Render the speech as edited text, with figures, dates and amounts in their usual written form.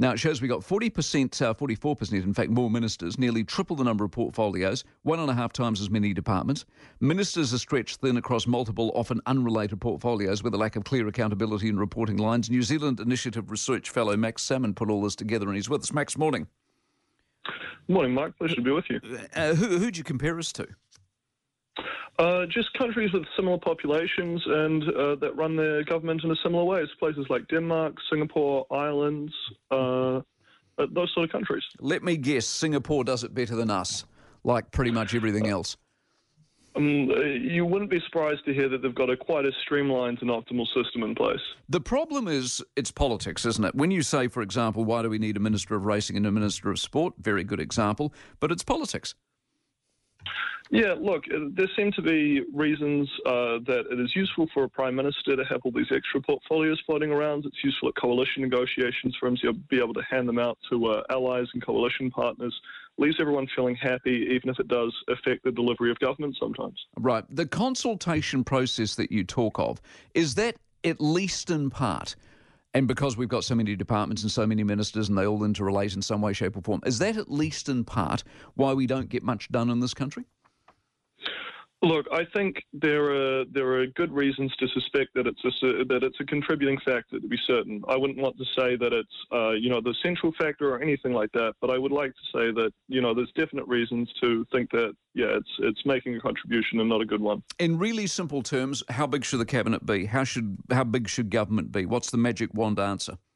Now, it shows we got 40%, 44%, in fact, more ministers, nearly triple the number of portfolios, 1.5 times as many departments. Ministers are stretched thin across multiple, often unrelated portfolios with a lack of clear accountability and reporting lines. New Zealand Initiative Research Fellow Max Salmon put all this together, and he's with us. Max, morning. Morning, Mike. Pleasure to be with you. Who'd you compare us to? Just countries with similar populations and that run their government in a similar way. It's places like Denmark, Singapore, Ireland, those sort of countries. Let me guess, Singapore does it better than us, like pretty much everything else. You wouldn't be surprised to hear that they've got quite a streamlined and optimal system in place. The problem is it's politics, isn't it? When you say, for example, why do we need a Minister of Racing and a Minister of Sport? Very good example, but it's politics. Yeah, look, there seem to be reasons that it is useful for a Prime Minister to have all these extra portfolios floating around. It's useful at coalition negotiations for him to be able to hand them out to allies and coalition partners. Leaves everyone feeling happy, even if it does affect the delivery of government sometimes. Right. The consultation process that you talk of, is that at least in part, and because we've got so many departments and so many ministers and they all interrelate in some way, shape or form, is that at least in part why we don't get much done in this country? Look, I think there are good reasons to suspect that it's a contributing factor, to be certain. I wouldn't want to say that it's the central factor or anything like that, but I would like to say that there's definite reasons to think that it's making a contribution and not a good one. In really simple terms, how big should the cabinet be? How big should government be? What's the magic wand answer?